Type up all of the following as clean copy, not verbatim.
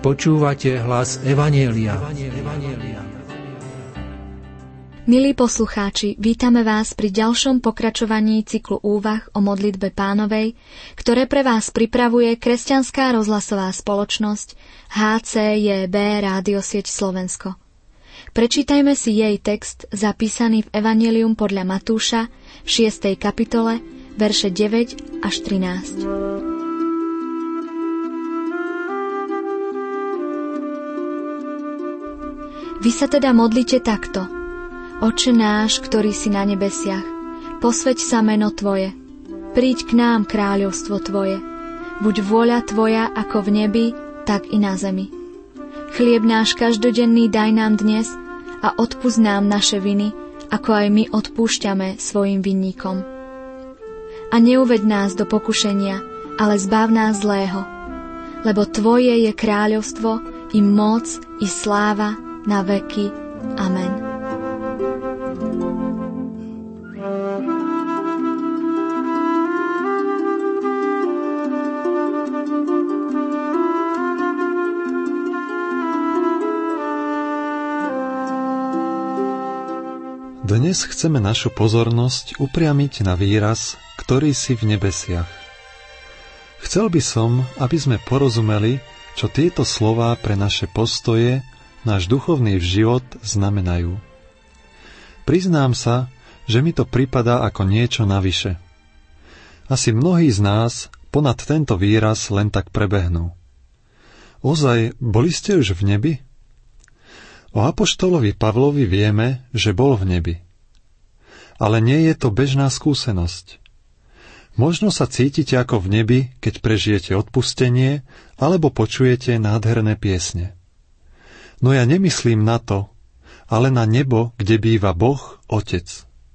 Počúvate hlas Evanjelia. Milí poslucháči, vítame vás pri ďalšom pokračovaní cyklu úvah o modlitbe Pánovej, ktoré pre vás pripravuje kresťanská rozhlasová spoločnosť HCJB Rádiosieť Slovensko. Prečítajme si jej text zapísaný v Evanjelium podľa Matúša v 6. kapitole, verše 9 až 13. Vy sa teda modlite takto: Otče náš, ktorý si na nebesiach, posväť sa meno Tvoje. Príď k nám kráľovstvo Tvoje. Buď vôľa Tvoja ako v nebi, tak i na zemi. Chlieb náš každodenný daj nám dnes a odpusť nám naše viny, ako aj my odpúšťame svojim vinníkom. A neuveď nás do pokušenia, ale zbav nás zlého. Lebo Tvoje je kráľovstvo, i moc, i sláva na veky. Amen. Dnes chceme našu pozornosť upriamiť na výraz, ktorý si v nebesiach. Chcel by som, aby sme porozumeli, čo tieto slová pre naše postoje, náš duchovný život znamenajú. Priznám sa, že mi to pripadá ako niečo navyše. Asi mnohí z nás ponad tento výraz len tak prebehnú. Ozaj, boli ste už v nebi? O apoštolovi Pavlovi vieme, že bol v nebi. Ale nie je to bežná skúsenosť. Možno sa cítite ako v nebi, keď prežijete odpustenie alebo počujete nádherné piesne. No ja nemyslím na to, ale na nebo, kde býva Boh, Otec.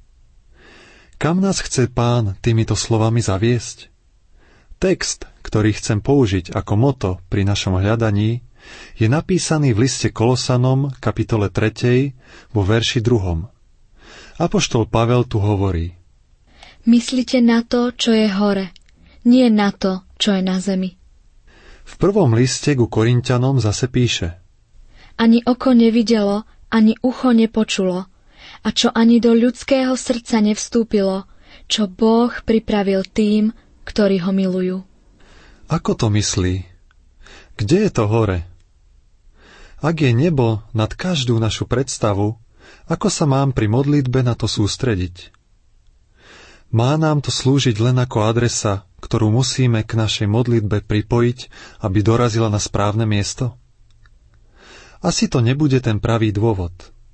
Kam nás chce Pán týmito slovami zaviesť? Text, ktorý chcem použiť ako moto pri našom hľadaní, je napísaný v liste Kolosanom, kapitole 3, vo verši 2. Apoštol Pavel tu hovorí: Myslite na to, čo je hore, nie na to, čo je na zemi. V prvom liste ku Korinťanom zase píše: Ani oko nevidelo, ani ucho nepočulo, a čo ani do ľudského srdca nevstúpilo, čo Boh pripravil tým, ktorí ho milujú. Ako to myslí? Kde je to hore? Ak je nebo nad každú našu predstavu, ako sa mám pri modlitbe na to sústrediť? Má nám to slúžiť len ako adresa, ktorú musíme k našej modlitbe pripojiť, aby dorazila na správne miesto? Asi to nebude ten pravý dôvod.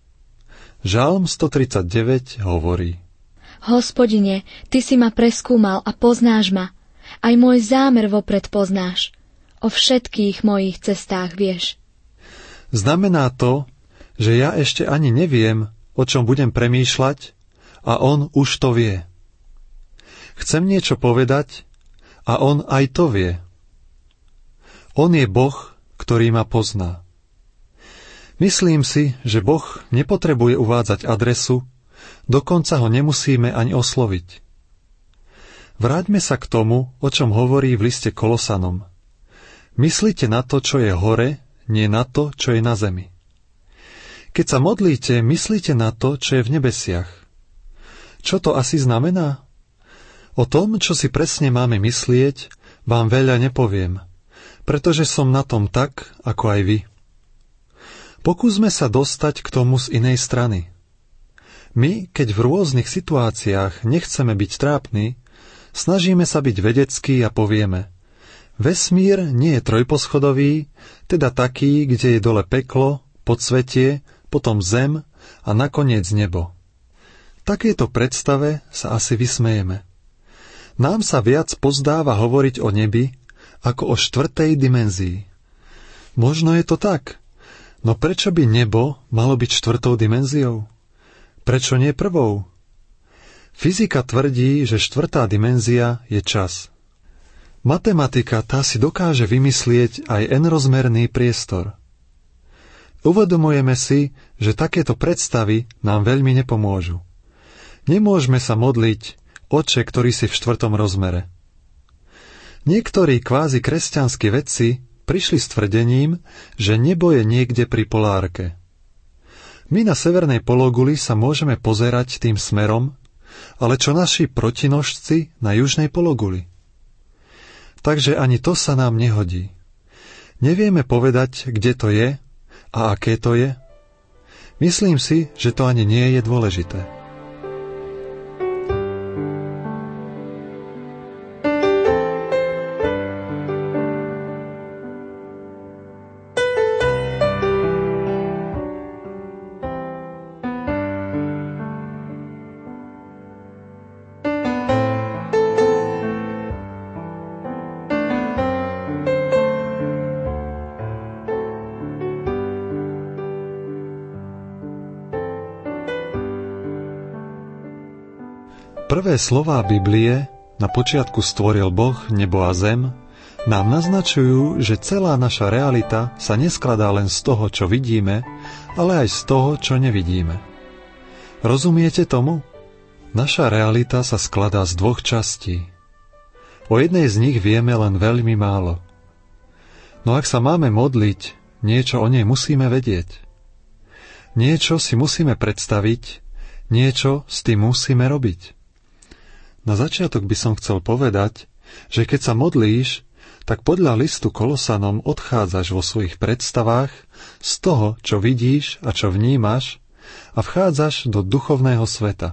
Žalm 139 hovorí: Hospodine, Ty si ma preskúmal a poznáš ma. Aj môj zámer vopred poznáš. O všetkých mojich cestách vieš. Znamená to, že ja ešte ani neviem, o čom budem premýšľať, a on už to vie. Chcem niečo povedať a on aj to vie. On je Boh, ktorý ma pozná. Myslím si, že Boh nepotrebuje uvádzať adresu, dokonca ho nemusíme ani osloviť. Vráťme sa k tomu, o čom hovorí v liste Kolosanom. Myslíte na to, čo je hore, nie na to, čo je na zemi. Keď sa modlíte, myslíte na to, čo je v nebesiach. Čo to asi znamená? O tom, čo si presne máme myslieť, vám veľa nepoviem, pretože som na tom tak, ako aj vy. Pokúsme sa dostať k tomu z inej strany. My, keď v rôznych situáciách nechceme byť trápni, snažíme sa byť vedeckí a povieme: vesmír nie je trojposchodový, teda taký, kde je dole peklo, podsvetie, potom zem a nakoniec nebo. Takéto predstave sa asi vysmejeme. Nám sa viac pozdáva hovoriť o nebi ako o štvrtej dimenzii. Možno je to tak, no prečo by nebo malo byť štvrtou dimenziou? Prečo nie prvou? Fyzika tvrdí, že štvrtá dimenzia je čas. Matematika tá si dokáže vymyslieť aj n-rozmerný priestor. Uvedomujeme si, že takéto predstavy nám veľmi nepomôžu. Nemôžeme sa modliť: Otče, ktorý si v štvrtom rozmere. Niektorí kvázi kresťanskí vedci prišli s tvrdením, že nebo je niekde pri polárke. My na severnej pologuli sa môžeme pozerať tým smerom, ale čo naši protinožci na južnej pologuli? Takže ani to sa nám nehodí. Nevieme povedať, kde to je a aké to je. Myslím si, že to ani nie je dôležité. Prvé slová Biblie, na počiatku stvoril Boh nebo a zem, nám naznačujú, že celá naša realita sa neskladá len z toho, čo vidíme, ale aj z toho, čo nevidíme. Rozumiete tomu? Naša realita sa skladá z dvoch častí. O jednej z nich vieme len veľmi málo. No ak sa máme modliť, niečo o nej musíme vedieť. Niečo si musíme predstaviť, niečo s tým musíme robiť. Na začiatok by som chcel povedať, že keď sa modlíš, tak podľa listu Kolosanom odchádzaš vo svojich predstavách z toho, čo vidíš a čo vnímaš a vchádzaš do duchovného sveta.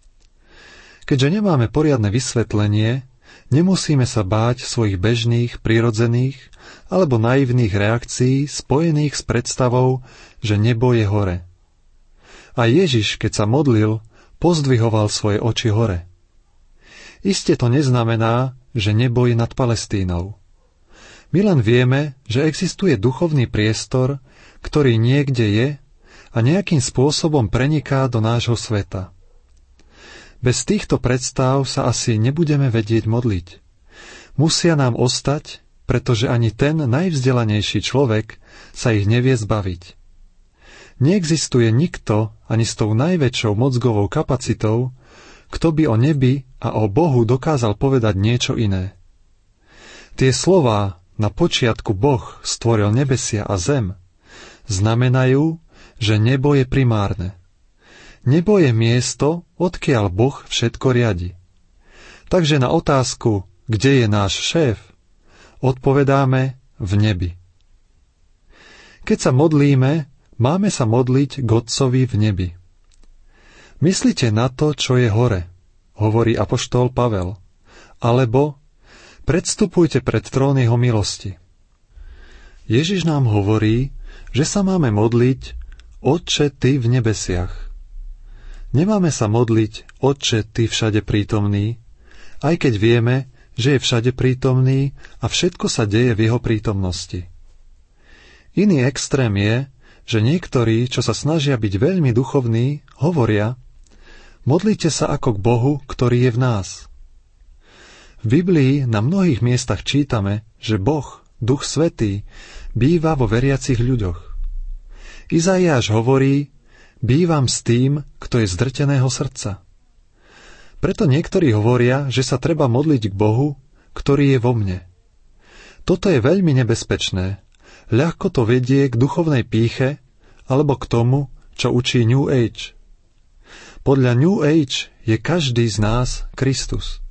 Keďže nemáme poriadne vysvetlenie, nemusíme sa báť svojich bežných, prirodzených alebo naivných reakcií spojených s predstavou, že nebo je hore. A Ježiš, keď sa modlil, pozdvihoval svoje oči hore. Iste to neznamená, že nebo je nad Palestínou. My len vieme, že existuje duchovný priestor, ktorý niekde je a nejakým spôsobom preniká do nášho sveta. Bez týchto predstav sa asi nebudeme vedieť modliť. Musia nám ostať, pretože ani ten najvzdelanejší človek sa ich nevie zbaviť. Neexistuje nikto ani s tou najväčšou mozgovou kapacitou, kto by o nebi a o Bohu dokázal povedať niečo iné. Tie slová, na počiatku Boh stvoril nebesia a zem, znamenajú, že nebo je primárne. Nebo je miesto, odkiaľ Boh všetko riadi. Takže na otázku, kde je náš šéf, odpovedáme v nebi. Keď sa modlíme, máme sa modliť k Otcovi v nebi. Myslite na to, čo je hore, hovorí apoštol Pavel, alebo predstupujte pred trón jeho milosti. Ježiš nám hovorí, že sa máme modliť Otče, Ty v nebesiach. Nemáme sa modliť Otče, Ty všade prítomný, aj keď vieme, že je všade prítomný a všetko sa deje v jeho prítomnosti. Iný extrém je, že niektorí, čo sa snažia byť veľmi duchovní, hovoria: modlite sa ako k Bohu, ktorý je v nás. V Biblii na mnohých miestach čítame, že Boh, Duch Svätý, býva vo veriacich ľuďoch. Izaiáš hovorí: bývam s tým, kto je zdrteného srdca. Preto niektorí hovoria, že sa treba modliť k Bohu, ktorý je vo mne. Toto je veľmi nebezpečné. Ľahko to vedie k duchovnej pýche alebo k tomu, čo učí New Age. Podľa New Age je každý z nás Kristus.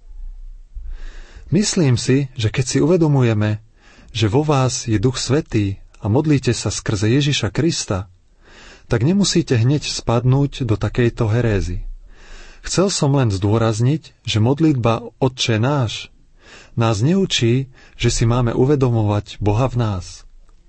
Myslím si, že keď si uvedomujeme, že vo vás je Duch Svätý a modlíte sa skrze Ježiša Krista, tak nemusíte hneď spadnúť do takejto herézy. Chcel som len zdôrazniť, že modlitba Otče náš nás neučí, že si máme uvedomovať Boha v nás.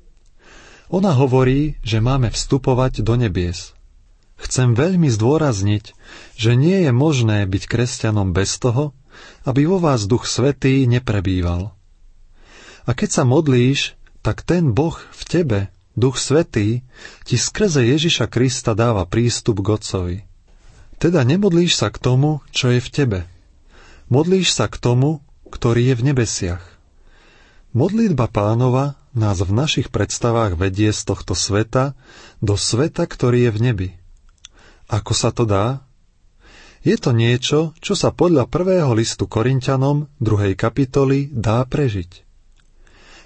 Ona hovorí, že máme vstupovať do nebies. Chcem veľmi zdôrazniť, že nie je možné byť kresťanom bez toho, aby vo vás Duch Svätý neprebýval. A keď sa modlíš, tak ten Boh v tebe, Duch Svätý, ti skrze Ježiša Krista dáva prístup k Otcovi. Teda nemodlíš sa k tomu, čo je v tebe. Modlíš sa k tomu, ktorý je v nebesiach. Modlitba Pánova nás v našich predstavách vedie z tohto sveta do sveta, ktorý je v nebi. Ako sa to dá? Je to niečo, čo sa podľa 1. listu Korinťanom 2. kapitoly dá prežiť.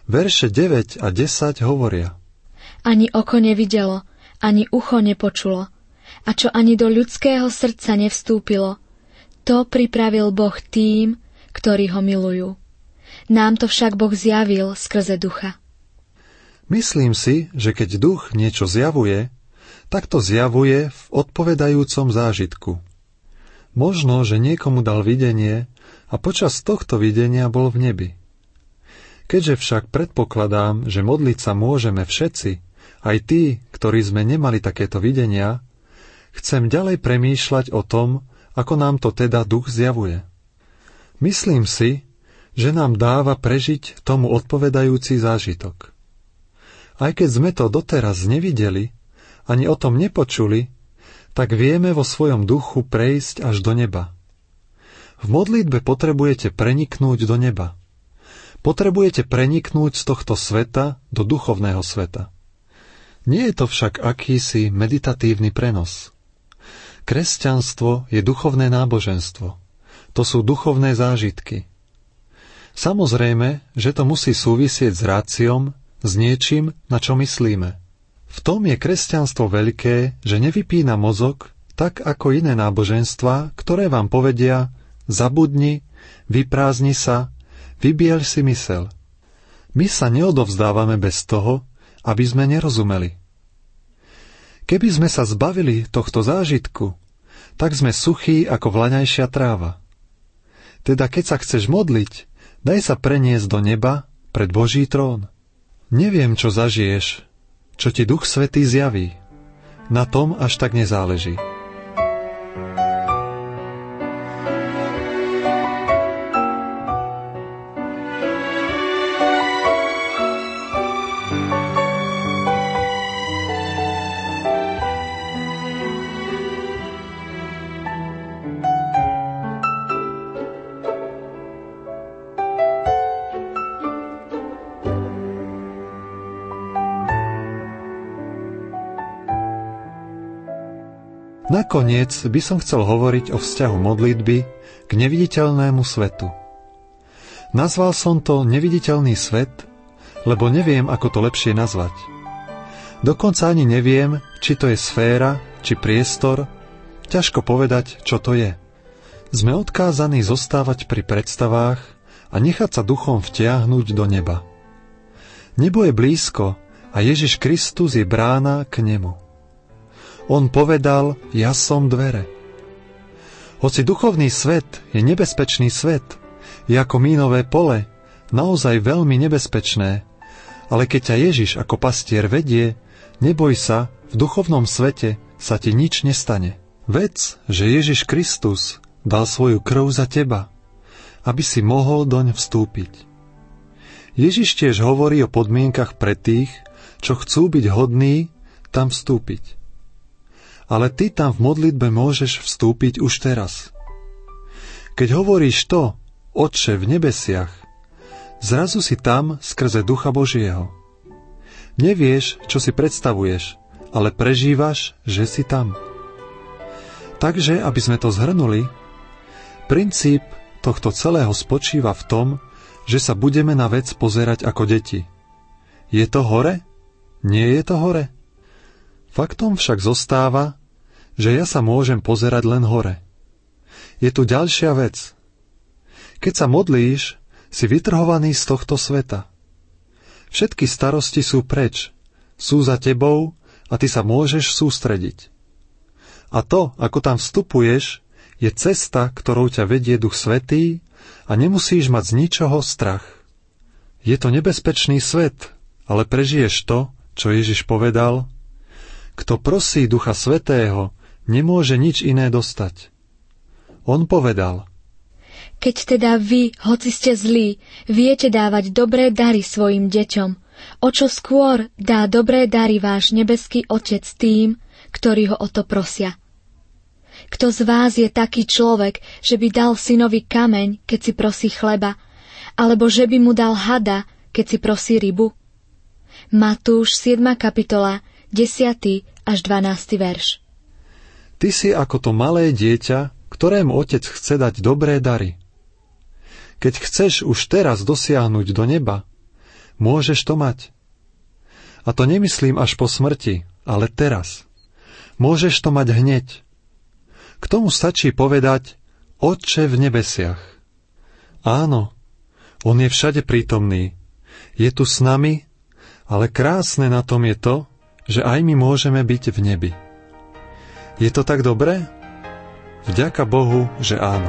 Verše 9 a 10 hovoria: Ani oko nevidelo, ani ucho nepočulo, a čo ani do ľudského srdca nevstúpilo, to pripravil Boh tým, ktorí ho milujú. Nám to však Boh zjavil skrze Ducha. Myslím si, že keď Duch niečo zjavuje, tak to zjavuje v odpovedajúcom zážitku. Možno, že niekomu dal videnie a počas tohto videnia bol v nebi. Keďže však predpokladám, že modliť sa môžeme všetci, aj tí, ktorí sme nemali takéto videnia, chcem ďalej premýšľať o tom, ako nám to teda Duch zjavuje. Myslím si, že nám dáva prežiť tomu odpovedajúci zážitok. Aj keď sme to doteraz nevideli, ani o tom nepočuli, tak vieme vo svojom duchu prejsť až do neba. V modlitbe potrebujete preniknúť do neba. Potrebujete preniknúť z tohto sveta do duchovného sveta. Nie je to však akýsi meditatívny prenos. Kresťanstvo je duchovné náboženstvo. To sú duchovné zážitky. Samozrejme, že to musí súvisieť s ráciom, s niečím, na čo myslíme. V tom je kresťanstvo veľké, že nevypína mozog, tak ako iné náboženstvá, ktoré vám povedia: zabudni, vyprázdni sa, vybiel si mysel. My sa neodovzdávame bez toho, aby sme nerozumeli. Keby sme sa zbavili tohto zážitku, tak sme suchí ako vlaňajšia tráva. Teda keď sa chceš modliť, daj sa preniesť do neba pred Boží trón. Neviem, čo zažiješ, čo ti Duch Svätý zjaví. Na tom až tak nezáleží. Nakoniec by som chcel hovoriť o vzťahu modlitby k neviditeľnému svetu. Nazval som to neviditeľný svet, lebo neviem, ako to lepšie nazvať. Dokonca ani neviem, či to je sféra, či priestor, ťažko povedať, čo to je. Sme odkázaní zostávať pri predstavách a nechať sa duchom vtiahnuť do neba. Nebo je blízko a Ježiš Kristus je brána k nemu. On povedal: ja som dvere. Hoci duchovný svet je nebezpečný svet, je ako mínové pole, naozaj veľmi nebezpečné, ale keď ťa Ježiš ako pastier vedie, neboj sa, v duchovnom svete sa ti nič nestane. Vedz, že Ježiš Kristus dal svoju krv za teba, aby si mohol doň vstúpiť. Ježiš tiež hovorí o podmienkach pre tých, čo chcú byť hodní tam vstúpiť. Ale ty tam v modlitbe môžeš vstúpiť už teraz. Keď hovoríš to, Otče v nebesiach, zrazu si tam skrze Ducha Božieho. Nevieš, čo si predstavuješ, ale prežívaš, že si tam. Takže, aby sme to zhrnuli, princíp tohto celého spočíva v tom, že sa budeme na vec pozerať ako deti. Je to hore? Nie je to hore? Faktom však zostáva, že ja sa môžem pozerať len hore. Je tu ďalšia vec. Keď sa modlíš, si vytrhovaný z tohto sveta. Všetky starosti sú preč, sú za tebou a ty sa môžeš sústrediť. A to, ako tam vstupuješ, je cesta, ktorou ťa vedie Duch Svätý a nemusíš mať z ničoho strach. Je to nebezpečný svet, ale prežiješ to, čo Ježiš povedal: kto prosí Ducha Svätého, nemôže nič iné dostať. On povedal: keď teda vy, hoci ste zlí, viete dávať dobré dary svojim deťom, o čo skôr dá dobré dary váš nebeský Otec tým, ktorí ho o to prosia. Kto z vás je taký človek, že by dal synovi kameň, keď si prosí chleba, alebo že by mu dal hada, keď si prosí rybu? Matúš 7. kapitola, 10. až 12. verš. Ty si ako to malé dieťa, ktorému otec chce dať dobré dary. Keď chceš už teraz dosiahnuť do neba, Môžeš to mať. A to nemyslím až po smrti, ale teraz. Môžeš to mať hneď. K tomu stačí povedať Otče v nebesiach. Áno, on je všade prítomný. Je tu s nami, ale krásne na tom je to, že aj my môžeme byť v nebi. Je to tak dobré? Vďaka Bohu, že áno.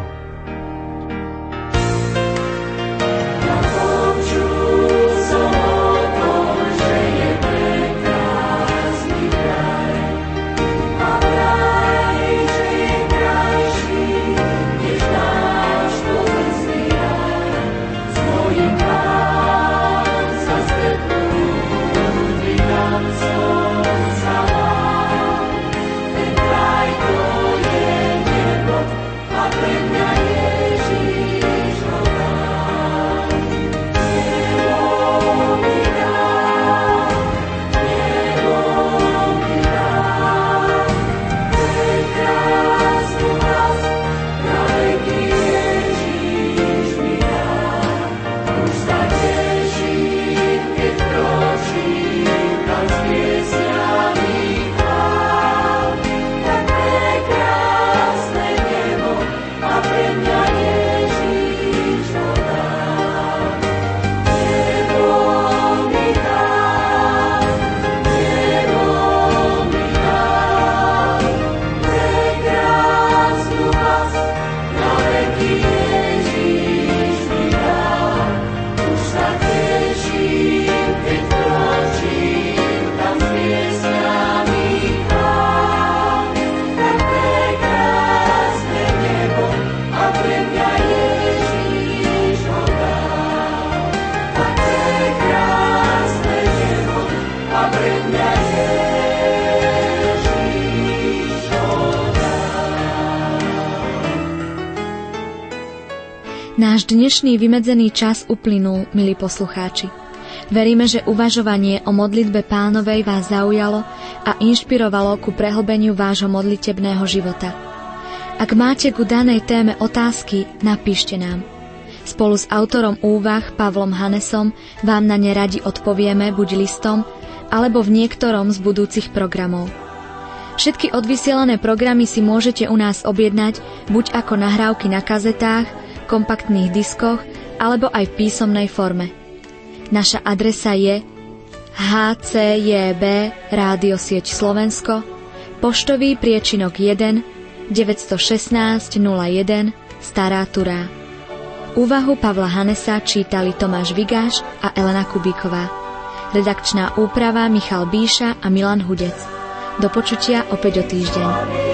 Náš dnešný vymedzený čas uplynul, milí poslucháči. Veríme, že uvažovanie o modlitbe Pánovej vás zaujalo a inšpirovalo ku prehlbeniu vášho modlitebného života. Ak máte ku danej téme otázky, napíšte nám. Spolu s autorom úvah Pavlom Hanesom vám na ne radi odpovieme buď listom, alebo v niektorom z budúcich programov. Všetky odvysielané programy si môžete u nás objednať buď ako nahrávky na kazetách, kompaktných diskoch alebo aj v písomnej forme. Naša adresa je HCJB Rádiosieť Slovensko, poštový priečinok 1 916 01 Stará Turá. Úvahu Pavla Hanesa čítali Tomáš Vigáš a Elena Kubíková. Redakčná úprava Michal Bíša a Milan Hudec. Do počutia opäť o týždeň.